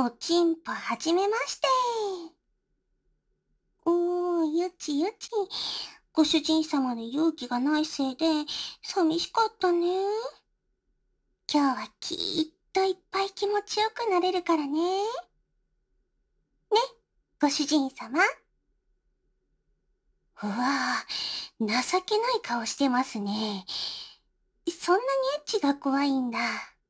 おちんぽはじめまして。ゆちゆち。ご主人様の勇気がないせいで、寂しかったね。今日はきっといっぱい気持ちよくなれるからね。ね、ご主人様。うわぁ、情けない顔してますね。そんなにエッチが怖いんだ。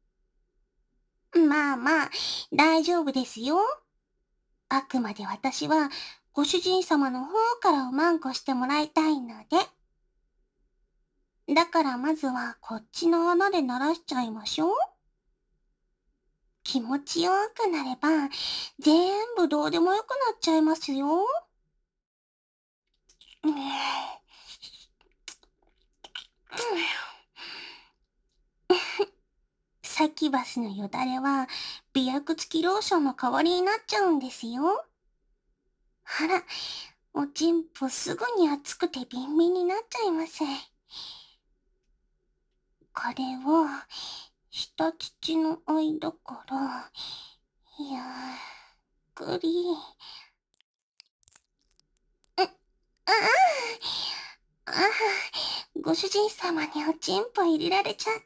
まあまあ、大丈夫ですよ。あくまで私は、ご主人様の方からおまんこしてもらいたいので。だからまずはこっちの穴で慣らしちゃいましょう。気持ちよくなれば、全部どうでもよくなっちゃいますよ。サキバスのよだれは、美薬付きローションの代わりになっちゃうんですよ。あら、おちんぽすぐに熱くてビンビンになっちゃいます。これを、下乳の間から、ゆっくり、ああ、ご主人様におちんぽ入れられちゃった。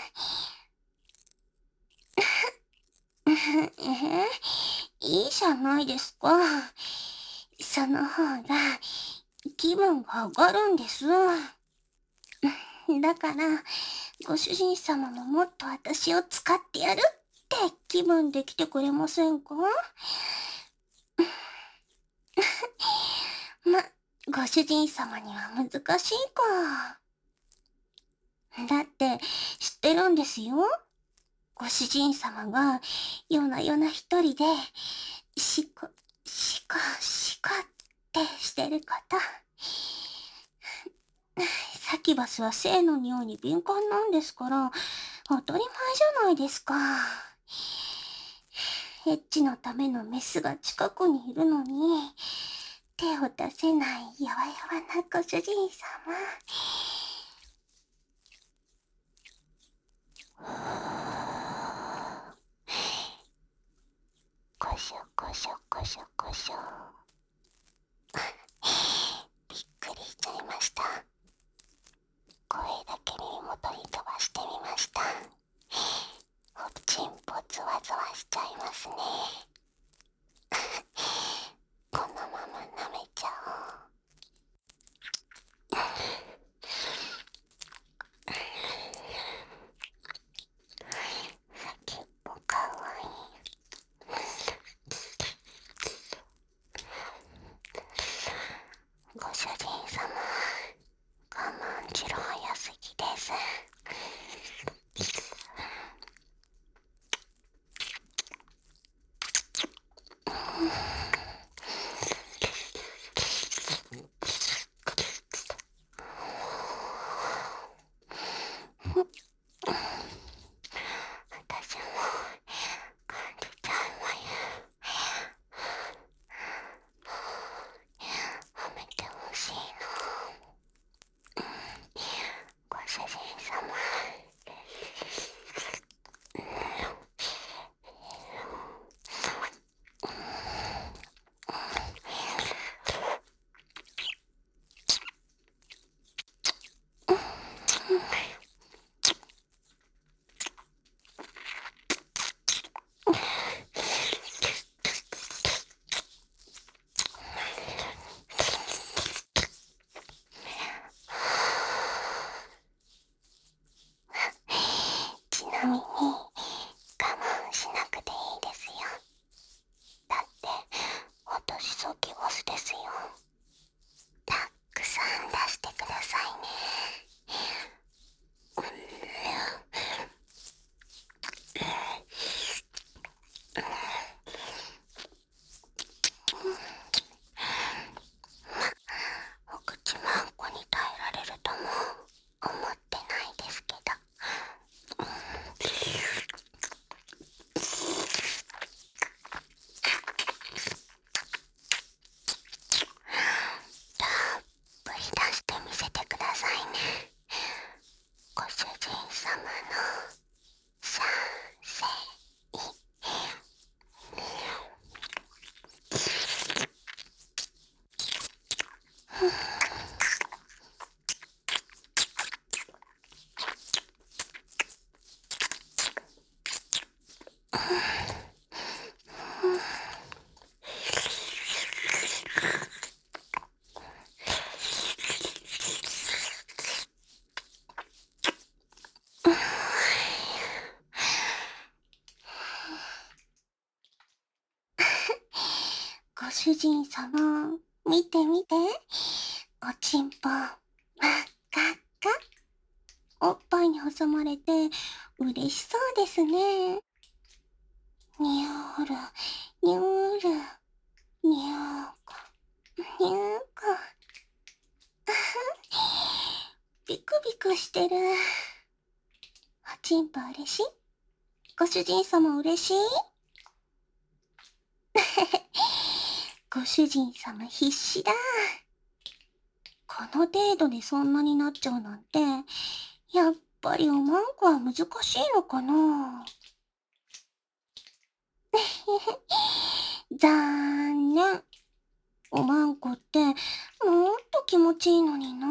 いいじゃないですか。その方が気分が上がるんです。だから、ご主人様ももっと私を使ってやるって気分で来てくれませんか？ま、ご主人様には難しいか。だって、知ってるんですよ。ご主人様が夜な夜な一人で、シコ、シコ、シコってしてること。サキバスは性の匂いに敏感なんですから、当たり前じゃないですか。エッチのためのメスが近くにいるのに、手を出せないやわやわなご主人様。こしょこしょこしょこしょ。びっくりしちゃいました。声だけ耳元に飛ばしてみました。おちんぽズワズワしちゃいますね。このまま舐めちゃおう。先っぽかわいい。ご主人様、我慢汁早すぎです。 ご主人様、見て見て。おちんぽ、真っ赤っか。おっぱいに挟まれて、嬉しそうですね。にゅーる、にゅーる、にゅーこ、にゅーこ。ビクビクしてる。おちんぽ嬉しい？ご主人様嬉しい？ご主人様必死だ。この程度でそんなになっちゃうなんて、やっぱりおまんこは難しいのかな。残念。おまんこってもっと気持ちいいのにな。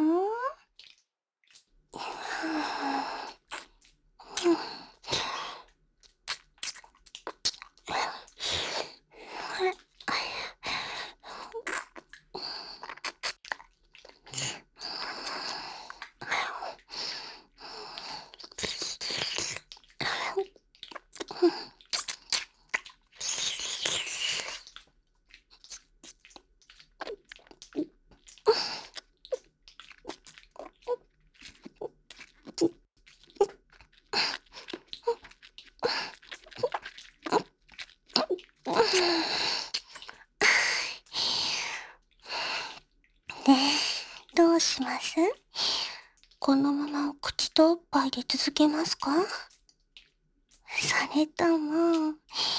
ねえ、どうします？このままお口とおっぱいで続けますか？それとも、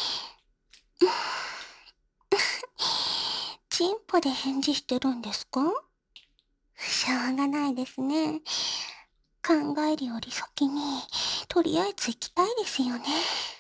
チンポで返事してるんですか？しょうがないですね。考えるより先に、とりあえず行きたいですよね。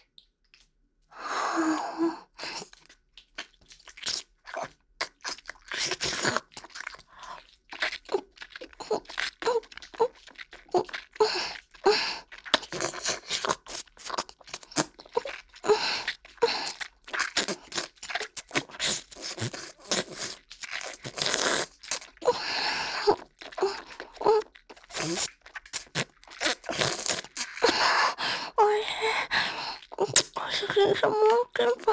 ご主人様、チンポ、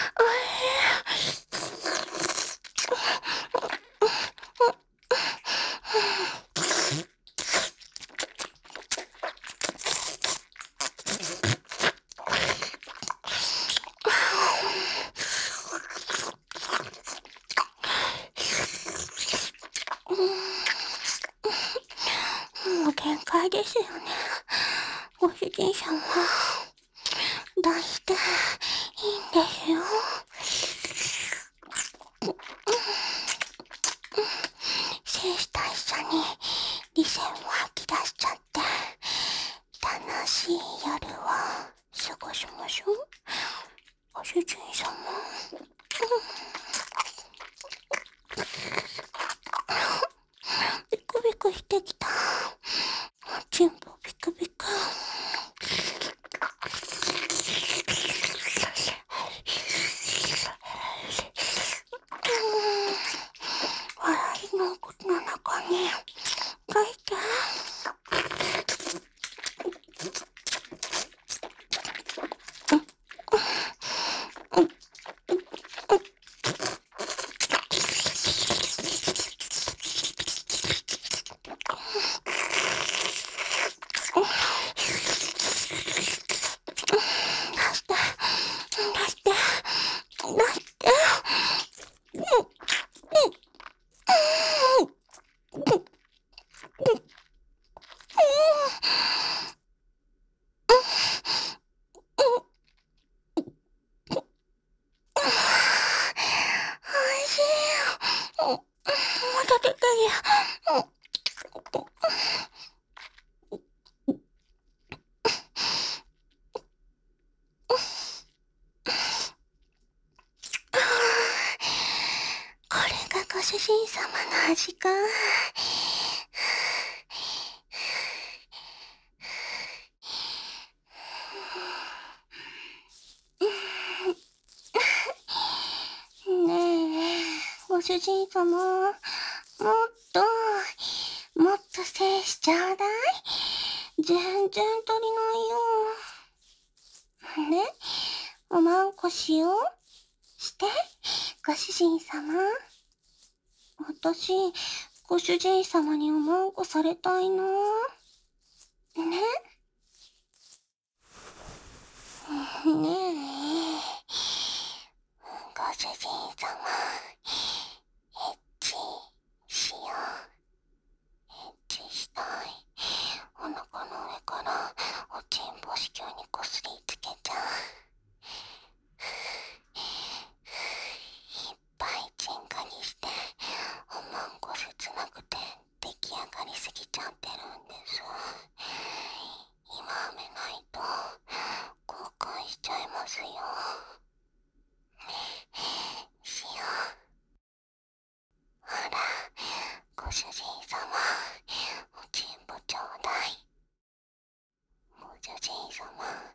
もう限界ですよね。ご主人様、出していいんですよ。精子と一緒に理性も吐き出しちゃって、楽しい夜を過ごしましょう。ご主人様。ビクビクしてきた。おちんぽビクビク。笑いの口の中に書いて。また出てる。これがご主人様の味か。ねえ、ご主人様、もっと、もっと精子ちょうだい。全然足りないよ。ね、おまんこしよう。して、ご主人様。私、ご主人様におまんこされたいな。ね。ねえ、ご主人様、エッチしよう。エッチしたい。お腹の上からおちんぽ子宮にこすりつけちゃう。いっぱいチンカにしておまんこ切なくて出来上がりすぎちゃってるんです。今埋めないと後悔しちゃいますよ。しよう。ほら、ご主人様、おちんぽちょうだい。ご主人様、